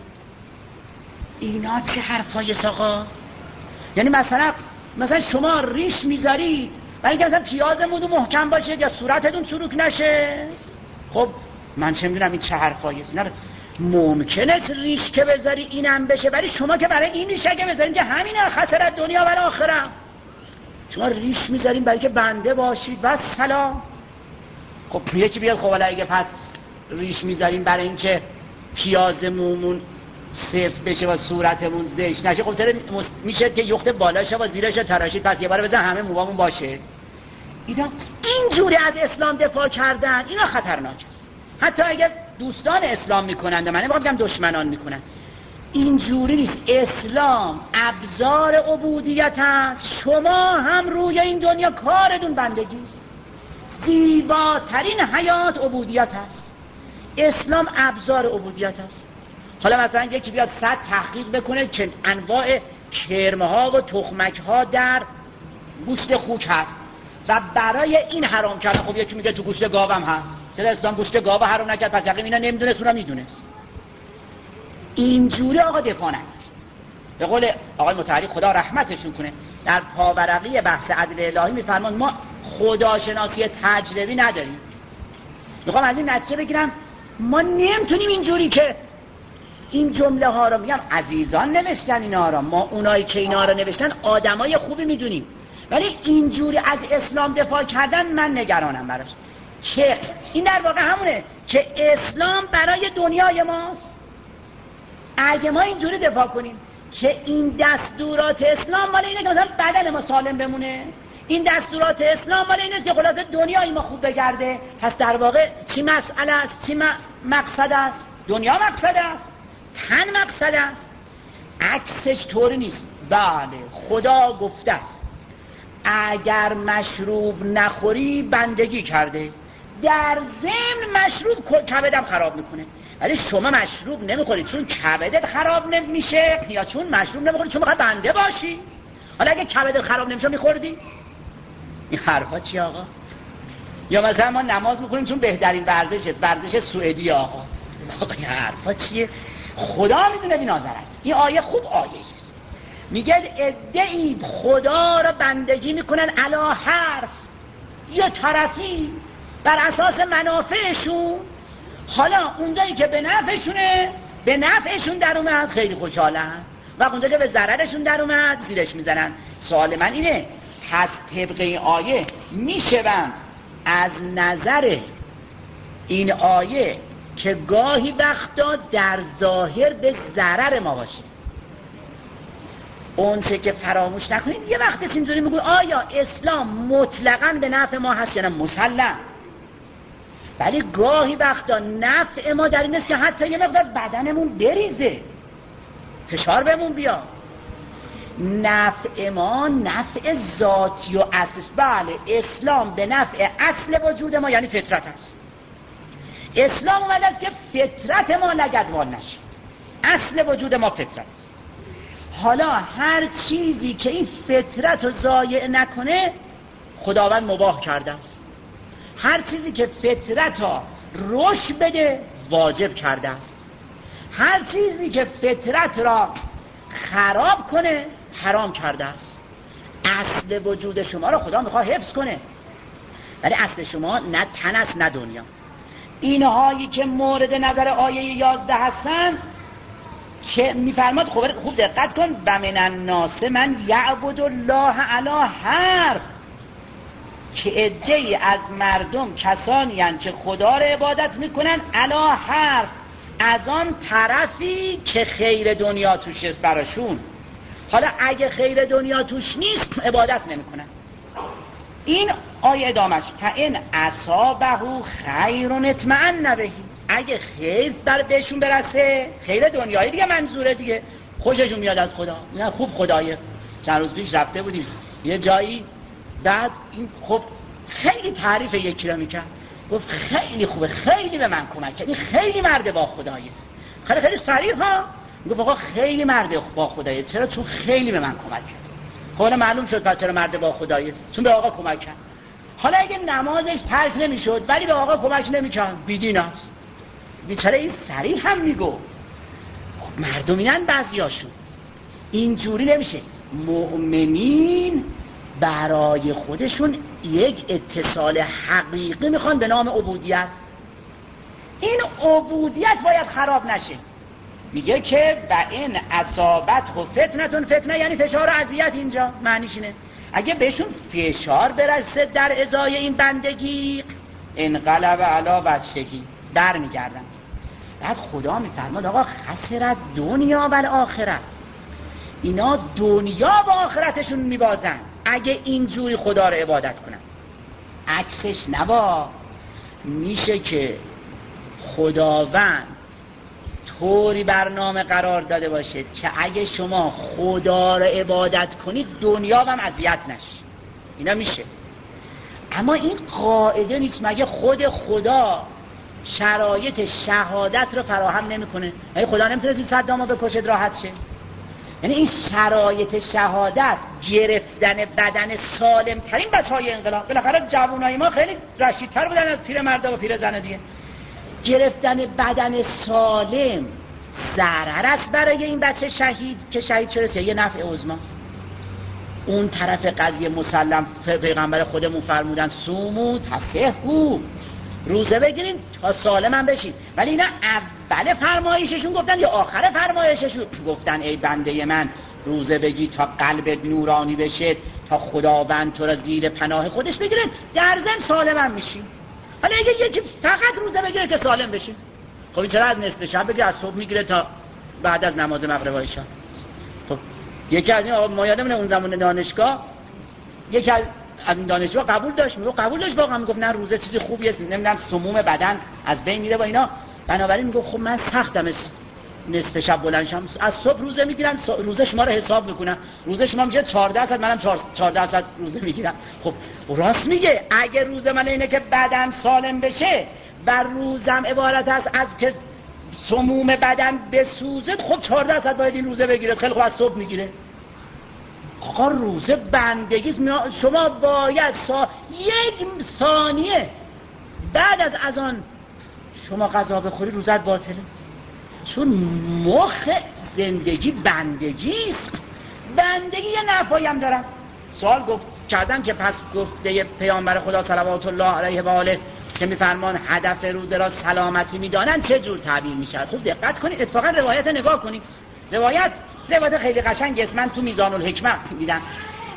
اینا چه حرفای آقا؟ یعنی مثلا شما ریش میذاری برای اینکه مثلا پیازمون محکم باشه یا صورتتون چروک نشه. خب من چه میدونم این چه حرفایی است. ممکنه ریش که بذاری اینم بشه، ولی شما که برای این ریشه که بذارین که همینه خسارت دنیا و آخرت. شما ریش میذارین برای که بنده باشید و سلام. خب یکی بیاد خب اگه پس ریش میذارین برای اینکه پیازمون صفر بشه و صورتمون زشت نشه، خب چرا میشه که یخت بالاشه و زیرش تراشید، پس یه بار بزن همه موامون باشه. اینا اینجوری از اسلام دفاع کردن، اینا خطرناک است. حتی اگر دوستان اسلام میکنند، من نمیخوام بگم دشمنان میکنن، اینجوری نیست. اسلام ابزار عبودیت است. شما هم روی این دنیا کارتون بندگی است. زیباترین حیات عبودیت است. اسلام ابزار عبودیت است. حالا مثلا یکی بیاد 100 تحقیق بکنه که انواع کرمه ها و تخمک ها در گوشت خوک هست و برای این حرام کرده. خب یکی میگه تو گوشت گاو هم هست، چرا اسلام گوشت گاو حرام نکرد؟ پس یقینا اینا نمیدونست، اونم میدونست. اینجوری آقا دفاع نکن. به قول آقای متحری خدا رحمتشون کنه، در پاورقی بحث عدل الهی میفرمان ما خداشناسی تجربی نداریم. میخوام از این نتیجه بگیرم ما نمیتونیم اینجوری که این جمله ها رو میگم عزیزان نوشتن اینا رو، ما اونایی که اینا رو نوشتن آدمای خوبی میدونیم، ولی اینجوری از اسلام دفاع کردن من نگرانم براش. که این در واقع همونه که اسلام برای دنیای ماست. اگه ما اینجوری دفاع کنیم که این دستورات اسلام مال اینه که مثلا بدن ما سالم بمونه، این دستورات اسلام مال اینه که خلاصه دنیای ما خوب بگرده، پس در واقع چی مسئله است؟ چی مقصد است؟ دنیا مقصد است، تن مقصد است. عکسش طوری نیست. بله خدا گفته است اگر مشروب نخوری بندگی کرده، در ضمن مشروب کبدم خراب میکنه. ولی شما مشروب نمیخورید چون کبدت خراب نمیشه، یا چون مشروب نمیخورید چون میخواد بنده باشی؟ حالا اگه کبدت خراب نمیشه میخوردی؟ این حرفا چی آقا؟ یا مثلا ما نماز میخونیم چون بهترین ورزش است، ورزش سوئدی آقا. این حرفا چیه؟ خدا میدونه بی نظرت. این آیه خوب آیه است. میگه ادعی خدا رو بندگی میکنن علا حرف یا طرفی بر اساس منافعشون. حالا اونجایی که به نفعشونه، به نفعشون در اومد خیلی خوشحالن، و اونجایی که به ضررشون در اومد زیرش میزنن. سوال من اینه پس طبق این آیه میشوند از نظر این آیه که گاهی وقتا در ظاهر به ضرر ما باشه، اون چه که فراموش نکنید یه وقت اینجوری میگوید آیا اسلام مطلقاً به نفع ما هست یا نه؟ مسلم. ولی گاهی وقتا نفع ما در این است که حتی یه مقدار بدنمون بریزه، فشار بهمون بیا. نفع ما نفع ذاتی و اصل. بله، اسلام به نفع اصل وجود ما یعنی فطرت است. اسلام اومده است که فطرت ما لگدوال نشه. اصل وجود ما فطرت است. حالا هر چیزی که این فطرت رو ضایع نکنه خداوند مباح کرده است. هر چیزی که فطرت را رشد بده واجب کرده است. هر چیزی که فطرت را خراب کنه حرام کرده است. اصل وجود شما را خدا میخواد حفظ کنه، ولی اصل شما نه تن است نه دنیا. اینهایی که مورد نظر آیه 11 هستن که میفرماد خوب دقت کن، و من الناس من یعبد الله علی حرف، که عده‌ای از مردم کسانی هستند که خدا را عبادت میکنن علی حرف، از آن طرفی که خیر دنیا توش است براشون. حالا اگه خیر دنیا توش نیست عبادت نمیکنن. این آیه ادامش فإن اصابه خیر اطمأن به، اگه خیر در بهشون برسه، خیر دنیایی دیگه منظوره دیگه، خوششون میاد از خدا، نه خوب خدایه. چند روز پیش رفته بودیم یه جایی، بعد این خب خیلی تعریف یکی رو میکرد، گفت خیلی خوبه، خیلی به من کمک کرد، این خیلی مرد با خدایی است. خیلی صریح ها، گفت آقا خیلی مرد با خدایی. چرا؟ چون خیلی به من کمک کرد. حالا معلوم شد پس چرا مرد با خدایی است، چون به آقا کمک کرد. حالا اگه نمازش ترک نمیشد ولی به آقا کمک نمیکرد، بیدین است. بیچاره این صریح هم میگو. مردمینن بعضیاشون اینجوری نمیشه. مؤمنین برای خودشون یک اتصال حقیقی میخوان به نام عبودیت. این عبودیت باید خراب نشه. میگه که و این اصابت و فتنه یعنی فشار و اذیت. اینجا معنیش اینه اگه بهشون فشار برسه در ازای این بندگی، انقلب علی وجهی، در میگردن. بعد خدا میفرماد آقا خسرت دنیا و آخرت، اینا دنیا و آخرتشون میبازن اگه اینجوری خدا رو عبادت کنن. عکسش نبا، میشه که خداوند طوری برنامه قرار داده باشه که اگه شما خدا رو عبادت کنید دنیا هم اذیت نشه. اینا میشه، اما این قاعده نیست. مگه خود خدا شرایط شهادت رو فراهم نمیکنه؟ مگه خدا نمیتونه صدامو بکشد راحت شه؟ یعنی این شرایط شهادت، گرفتن بدن سالم ترین بچهای انقلاب، بالاخره جوانای ما خیلی رشیدتر بودن از پیرمردا و پیرزن دیگه، گرفتن بدن سالم ضرر است برای این بچه شهید که شهید شده، یه نفع عظماست. اون طرف قضیه مسلم پیغمبر خودمون فرمودن سومو تصححوا، روزه بگیرین تا سالم هم بشین. ولی اینا اول فرمایششون گفتن یا آخر فرمایششون گفتن ای بنده من روزه بگی تا قلبت نورانی بشه، تا خداوند تو را زیر پناه خودش بگیره، در ضمن سالم هم میشین. حالا اگه یکی فقط روزه بگیره که سالم بشین، خب چرا از نصف شب بگیره، از صبح میگیره تا بعد از نماز مغرب و عشا؟ خب یکی از این آقا ما یادمونه اون زمان دانشگاه، یکی از این دانشجو قبول داشت، میگه قبول داشت واقعا، میگفت نه روزه چیزی خوبیه، نمیدونم سموم بدن از بین میره و اینا، بنابراین میگه خب من سختم نصف شب بلند شم، از صبح روزه میگیرم، روزه شما رو حساب میکنم، روزه شما میشه 14 ساعت، منم 14 ساعت روزه میگیرم. خب راست میگه، اگه روزه من اینه که بدن سالم بشه و روزم عبارت است از که سموم بدن بسوزه، خب 14 ساعت باید این روزه بگیره. خیلی خوب از صبح میگیره. آقا روزه بندگی، شما باید یک ثانیه بعد از اذان شما غذا بخوری روزت باطله، چون مخ زندگی بندگی است. بندگی یه نفعی هم داره. سوال کردن که پس گفته پیامبر خدا صلوات الله علیه و آله که میفرمان هدف روزه را سلامتی میدانن چه جور تعبیر میشه؟ خوب دقت کنید، اتفاقا روایت نگاه کنید. روایت خیلی قشنگ است، من تو میزان الحکمه دیدم.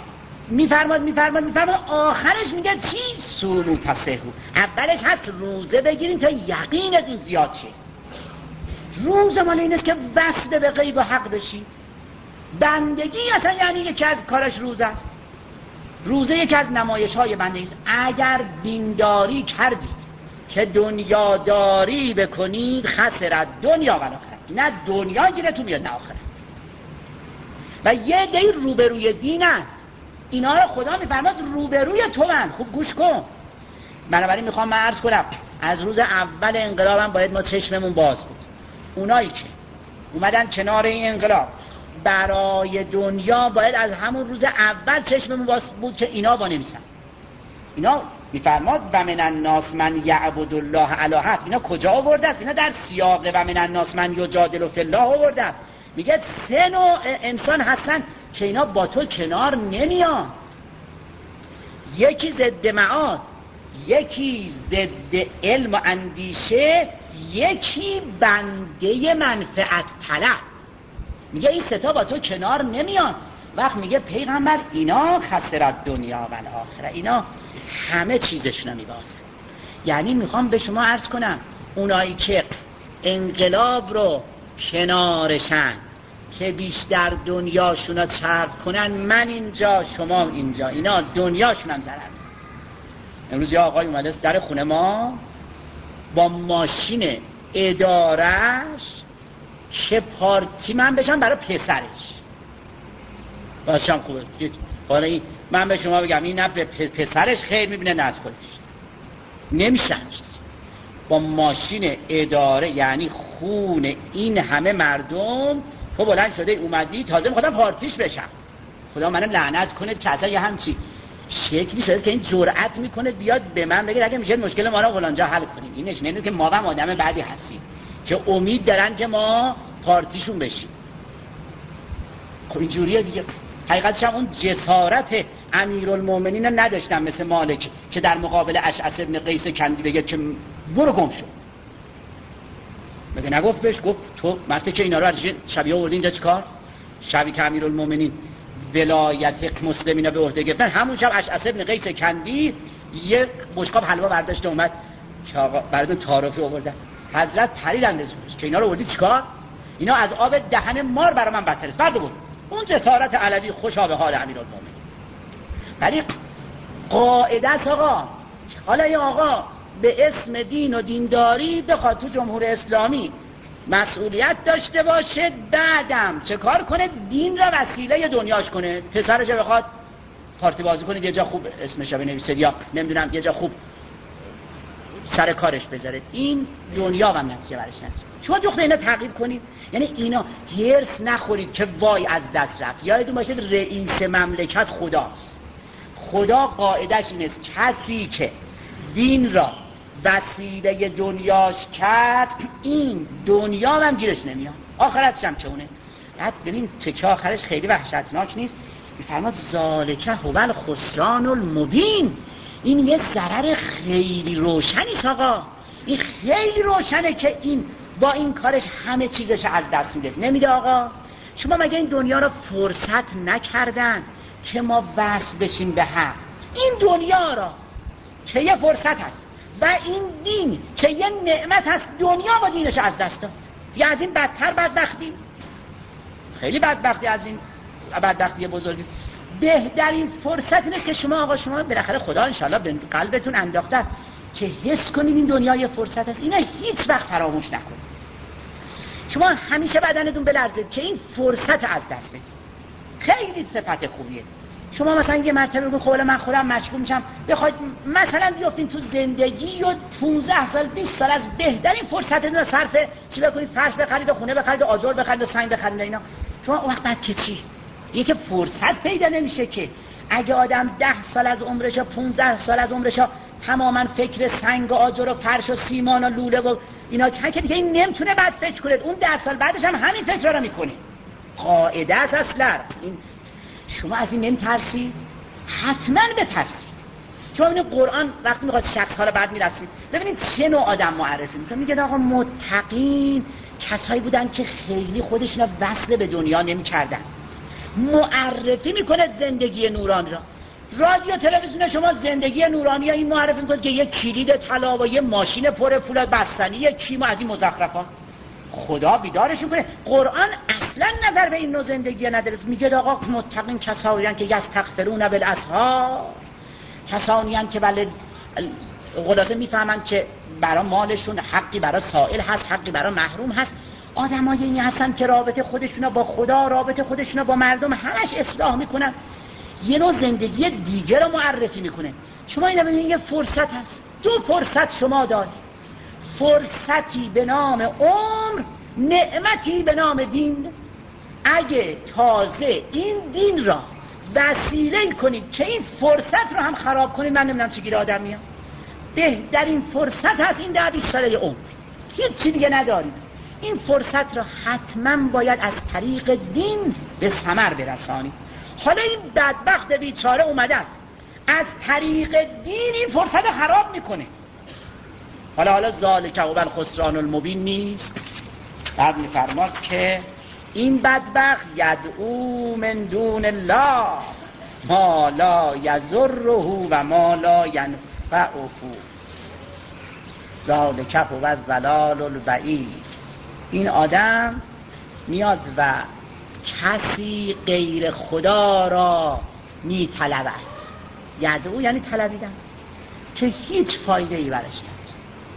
میفرماد آخرش میگه چی؟ سومو تصحو. اولش هست روزه بگیرین تا یقینتون زیاد شه. روزه مال این است که وصل به غیب و حق بشید. بندگی اصلا یعنی یکی از کارش روزه است. روزه یکی از نمایش های بندگی است. اگر دینداری کردید که دنیاداری بکنید خسرت دنیا و آخرت. نه دنیا گیرتون میاد نه آخرت. و یه دی روبروی دینن، اینا رو خدا میفرماد روبروی تو من. خوب گوش کن. بنابراین میخوام من عرض کنم از روز اول انقلابم باید ما چشممون باز بود. اونایی که اومدن کنار این انقلاب برای دنیا باید از همون روز اول چشممون باز بود که اینا وانمیسن. اینا میفرماد و من الناس من یعبد الله علی حرف. اینا کجا آورده است؟ اینا در سیاق و من الناس من یجادل فی الله آورده است. میگه سه نوع انسان هستن که اینا با تو کنار نمیان. یکی ضد معاد، یکی ضد علم و اندیشه، یکی بنده منفعت طلب. میگه این سه تا با تو کنار نمیان. وقت میگه پیغمبر اینا خسرت دنیا و آخرت، اینا همه چیزشونو میبازن. یعنی میخوام به شما عرض کنم اونایی که انقلاب رو کنارشن که بیشتر دنیاشونو چرب کنن، من اینجا شما اینجا، اینا دنیاشون هم ضرر. امروز یه آقای اومده در خونه ما با ماشین ادارش که پارتی من بشم برای پسرش. باشم خوبه. حالا این من به شما بگم این نه به پسرش خیر میبینه نه از خودش. نمیشه چیزی. با ماشین اداره یعنی خون این همه مردم تو بلند شده اومدی تازه میخوادم پارتیش بشم. خدا منو لعنت کنه که اصلا یه همچی شکلی شده که این جرأت میکنه بیاد به من بگه اگه میشه مشکل ما رو فلانجا حل کنیم. این نشونه اینه که ما هم آدم بعدی هستیم که امید دارن که ما پارتیشون بشیم. خب اینجوریه دیگه. حقیقتش هم اون جسارت امیرالمومنین نداشتن مثل مالک که در مقابل اشعث ابن قیس کندی بگه که برو گم شو. مگه نگفت بهش؟ گفت تو وقتی که اینا رو شبیه آوردی اینجا چیکار؟ شبی که امیرالمومنین ولایت مسلمین به عهده گرفتن همون شب اشعث ابن قیس کندی یک بشقاب حلوا برداشت اومد که آقا براتون تعارفی آوردن. حضرت پریدن ازش که اینا رو آوردی چیکار؟ اینا از آب دهن مار برای من بدتر است. بعد بود اون جسارت علوی خوشا به حال امیرالمومنین. ولی قاعده است آقا. حالا این آقا به اسم دین و دینداری بخواد تو جمهوری اسلامی مسئولیت داشته باشه، بعدم چه کار کنه؟ دین را وسیله دنیاش کنه. پسرش بخواد پارتی بازی کنه یه جا خوب اسمش رو بنویسه یا نمیدونم یه جا خوب سر کارش بذاره، این دنیا و نتیجه برش نمیشه. شما دختر اینا تعقیب کنید. یعنی اینا هرس نخورید که وای از دست رفت. یادتون باشه رئیس مملکت خداست. خدا قاعدش اینه کسی که دین را وسیله دنیاش کرد این دنیا هم گیرش نمیاد، آخرتش هم چونه. بعد ببین چه آخرش خیلی وحشتناک نیست. میفرماد ذالک هو الخسران المبین. این یه ضرر خیلی روشنی است آقا. این خیلی روشنه که این با این کارش همه چیزش از دست میده. نمیده آقا. شما مگه این دنیا رو فرصت نکردن که ما وصل بشیم به حق؟ این دنیا را که یه فرصت هست و این دین که یه نعمت هست، دنیا با دینش از دست داد. یا از این بدتر بدبختی؟ خیلی بدبختی از این بدبختی بزرگی. بهترین فرصت اینه که شما آقا شما بالاخره خدا انشالله به قلبتون انداخته که حس کنید این دنیا یه فرصت هست. اینا هیچ وقت فراموش نکنید. شما همیشه بدنتون بلرزه که این فرصت از دست بدید. خیلی صفت خوبیه. شما مثلا یه مرتبه بگو خب من خودم مشغول میشم، بخواید مثلا بیافتین تو زندگی و 15 سال 20 سال از بهترین فرصتتون رو صرف چی بکنید؟ فرش بخرید و خونه بخرید و آجر بخرید و سنگ بخرید اینا. شما اون وقت بعد که چی؟ یکی فرصت پیدا نمیشه که اگه آدم 10 سال از عمرش 15 سال از عمرش تماما فکر سنگ و آجر و فرش و سیمان و لوله و اینا که دیگه این نمیتونه بعد فکر کنه. اون 10 سال بعدش هم همین فکر رو میکنه. قاعده است اصلا. این شما از این نمیترسید؟ حتما بترسید. شما ببینید قرآن وقتی میخواد شخص‌ها رو بعد میرسید ببینید چه نوع آدم معرفی میکنه. میگه آقا متقین کسایی بودن که خیلی خودشون وصل به دنیا نمیکردن. معرفی میکنه زندگی نورانی را. رادیو تلویزیون شما زندگی نورانی این معرفی میکنه که یک کلید طلا و یه ماشین پر پول بستنی، یک کیمو از این مزخرفات. خدا بیدارشون کنه. قرآن اصلا نظر به این نوع زندگی نداره. میگه آقا متقین کسانی که یستغفرون بالاسحار، کسانی که بله خلاصه میفهمن که برای مالشون حقی برای سائل هست، حقی برای محروم هست. آدمای این هستن که رابطه خودشون با خدا، رابطه خودشون با مردم همش اصلاح میکنن. یه نوع زندگی دیگه رو معرفی میکنه. شما اینا ببینید یه فرصت هست، دو فرصت شما دارید. فرصتی به نام عمر، نعمتی به نام دین. اگه تازه این دین را وسیله کنید که این فرصت رو هم خراب کنید، من نمیدونم چگونه آدم میاد. بهترین فرصت هست این 10-20 ساله عمر، هیچ چیز دیگه ندارید. این فرصت را حتما باید از طریق دین به ثمر برسانید. حالا این بدبخت بیچاره اومده است از طریق دین این فرصت خراب میکنه. حالا ذالک هو الخسران المبین نیست. بعد میفرماد که این بدبخت یدعو من دون الله ما لا یضره و ما لا ینفعه، ذالک هو الضلال البعید. این آدم میاد و کسی غیر خدا را میطلبد. یدعو یعنی طلبیدن که هیچ فایده ای براش نیست،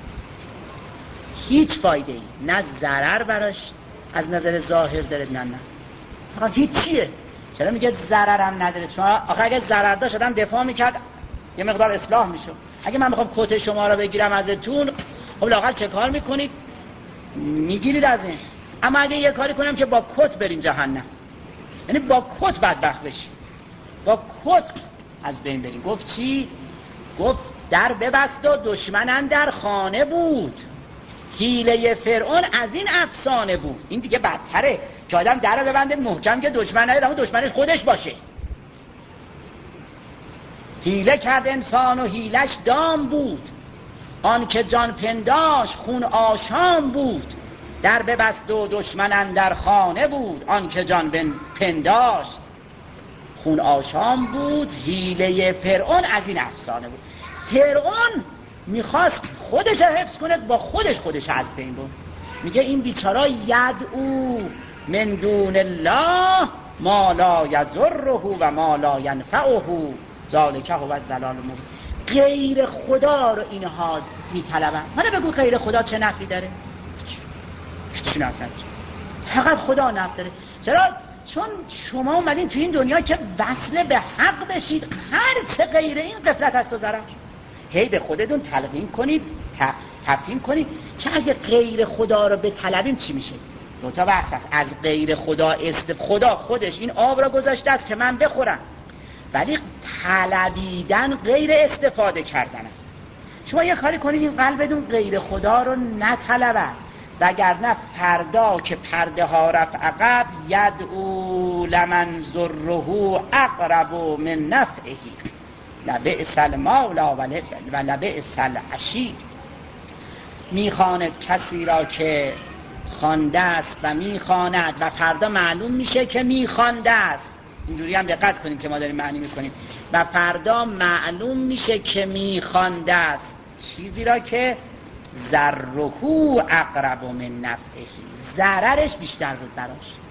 هیچ فایده ای، نه ضرر براش از نظر ظاهر داره، نه فقط هیچیه. چرا میگه ضررم نداره؟ چون آخه اگه ضرر داشت آدم دفاع میکرد، یه مقدار اصلاح میشد. اگه من بخوام کت شما رو بگیرم ازتون، خب لااقل چه کار میکنید؟ میگیرید از این. اما اگه یه کاری کنم که با کت برین جهنم، یعنی با کت بدبخت بشید، با کت از بین برین. گفت چی؟ گفت در ببست و دشمنان در خانه بود. حیله فرعون از این افسانه بود. این دیگه بدتره که آدم در رو ببنده محکم که دشمن نیاد، اما دشمنش خودش باشه. حیله کرد انسان و حیلش دام بود، آن که جان پنداش خون آشام بود. در ببست و دشمنان در خانه بود، آن که جان پنداش خون آشام بود. حیله فرعون از این افسانه بود. فرعون میخواست خودش حفظ کنه، با خودش از بین بود. میگه این بیچاره یدعو من دون الله ما لا یضره و ما لا ینفعه، ذالک هو الضلال المبین. غیر خدا رو اینها میطلبن. من بگو غیر خدا چه نفعی داره؟ چه نفعی داره؟ فقط خدا نفع داره. چرا؟ چون شما اومدین تو این دنیا که وصل به حق بشید. هر چه غیر این غفلت است و ضرر. هی به خودتون تلقین کنید، تفهیم کنید که اگه غیر خدا رو بطلبیم چی میشه. دو تا بحث است. از غیر خدا خدا خودش این آب را گذاشته است که من بخورم، ولی طلبیدن غیر استفاده کردن است. شما یه کاری کنید این قلبتون غیر خدا رو نطلبه، وگرنه فردا که پرده ها رفت عقب، یدعو لمن ضره اقرب من نفعه لبئس المولا و لبئس العشیر. میخواند کسی را که خوانده است و میخواند، و فردا معلوم میشه که میخوانده است. اینجوری هم دقت کنیم که ما داریم معنی میکنیم. و فردا معلوم میشه که میخوانده است چیزی را که ضرره اقرب من نفعه، ضررش بیشتر بود براش.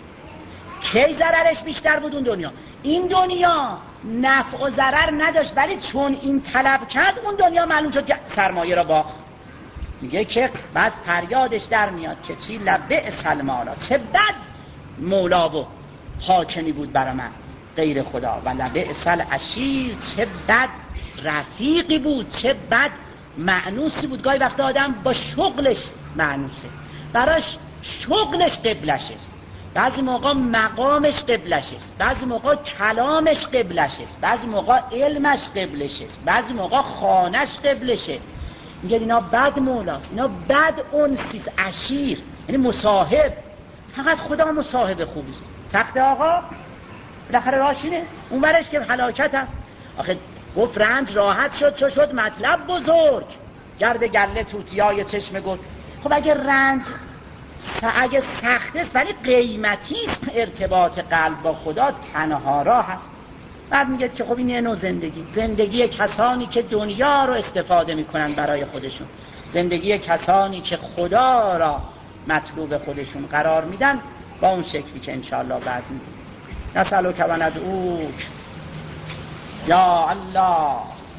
کی ضررش بیشتر بود؟ اون دنیا. این دنیا نفع و ضرر نداشت، ولی چون این طلب کرد اون دنیا معلوم شد که سرمایه را با. میگه که بعد فریادش در میاد که چی؟ لبئس المولا، چه بد مولا و حاکمی بود برای من غیر خدا، و لبئس العشیر، چه بد رفیقی بود، چه بد مأنوسی بود. گاهی وقت آدم با شغلش مأنوسه، براش شغلش قبلش است، بعضی موقع مقامش قبلش است، بعضی موقع کلامش قبلش است، بعضی موقع علمش قبلش است، بعضی موقع خانش قبلشه. میگه اینا بد مولاست، اینا بد انسیست. عشیر یعنی مصاحب. فقط خدا مصاحب خوبیست. سخته آقا، بالاخره راشینه. اون ورش که هلاکت هست. آخه گفت رنج راحت شد، چو شد مطلب بزرگ، گرد گله توتیای چشم گل. خب اگه رنج اگه سخت است ولی قیمتی است، ارتباط قلب با خدا تنها راه هست. بعد میگه که خب این یه نوع زندگی کسانی که دنیا رو استفاده میکنن برای خودشون، زندگی کسانی که خدا را مطلوب خودشون قرار میدن، با اون شکلی که انشاءالله بعد میگه. نسألک و ندعوک یا الله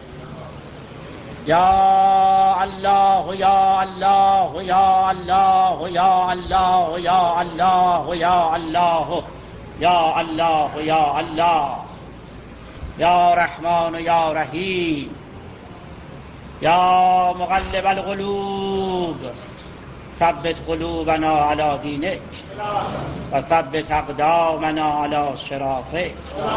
یا الله یا الله یا الله یا الله یا الله یا الله یا الله یا الله یا رحمان و یا رحیم یا مقلب القلوب ثبت قلوبنا علی دینک و ثبت اقدامنا علی صراطک.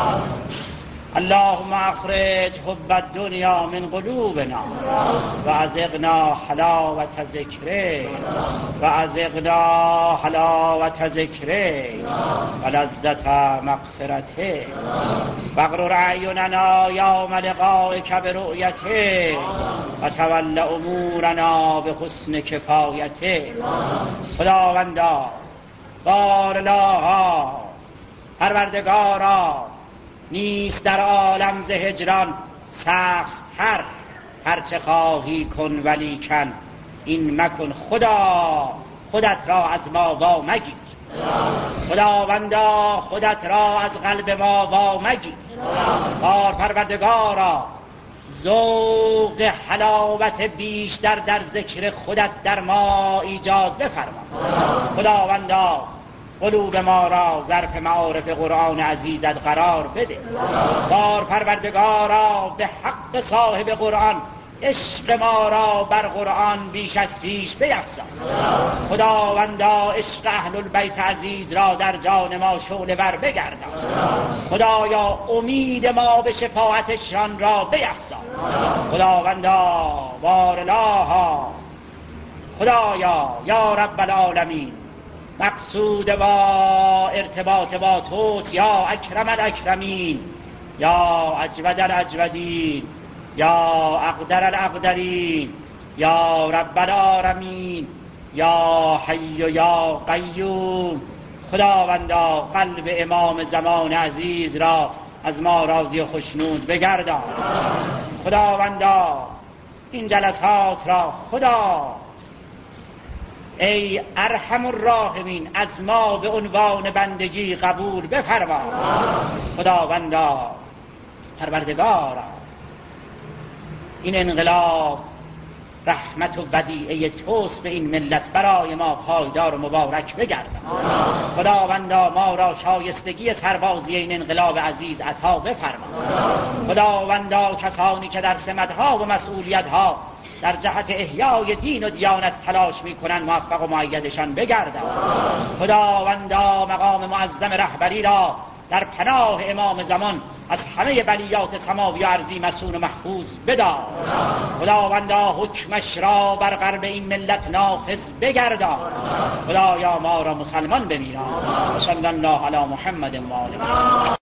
اللهم اخرج حب الدنیا من قلوبنا و ازغنا حلاوت ذکره و ازغنا حلاوت ذکره و لذت مغفرته واغرر اعیننا یوم لقائک برؤیته و تول امورنا بحسن کفایته. خداوندا بارالله پروردگارا، نیست در عالم ز هجران سخت تر، هرچه خواهی کن ولیکن این مکن. خدا خودت را از ما وا مگیر، خداوندا خودت را از قلب ما وا مگیر. بار پروردگارا ذوق حلاوت بیشتر در ذکر خودت در ما ایجاد بفرما. خداوندا قلوب ما را ظرف معارف قرآن عزیزت قرار بده. بار پروردگارا به حق صاحب قرآن عشق ما را بر قرآن بیش از پیش بیفزا. خداوندا عشق اهل البیت عزیز را در جان ما شعله ور بگردان. خدایا امید ما به شفاعتشان را بیفزا. خداوندا بارالله خدایا یا رب العالمین، مقصود با ارتباط با توست یا اکرم الاکرمین، یا اجود الاجودین، یا اقدر الاقدرین، یا رب العالمین، یا حی یا قیوم. خداوندا قلب امام زمان عزیز را از ما راضی و خشنود بگردان. خداوندا این جلسات را خدا ای ارحم الراحمین از ما به عنوان بندگی قبول بفرما. خداوندا پروردگارا این انقلاب رحمت و ودیعه توست به این ملت، برای ما پایدار و مبارک بگردان. خداوندا ما را شایستگی سربازی این انقلاب عزیز عطا بفرما. خداوندا کسانی که در سمتها و مسئولیتها در جهت احیای دین و دیانت تلاش میکنن موفق و مؤیدشان بگردان. خداوندا مقام معظم رهبری را در پناه امام زمان از همه بلیات سماوی و ارضی مسون و محفوظ بدار. خداوندا حکمش را بر قلب این ملت نافذ بگردان. خدایا ما را مسلمان بمیران. صلی الله علی محمد و آله.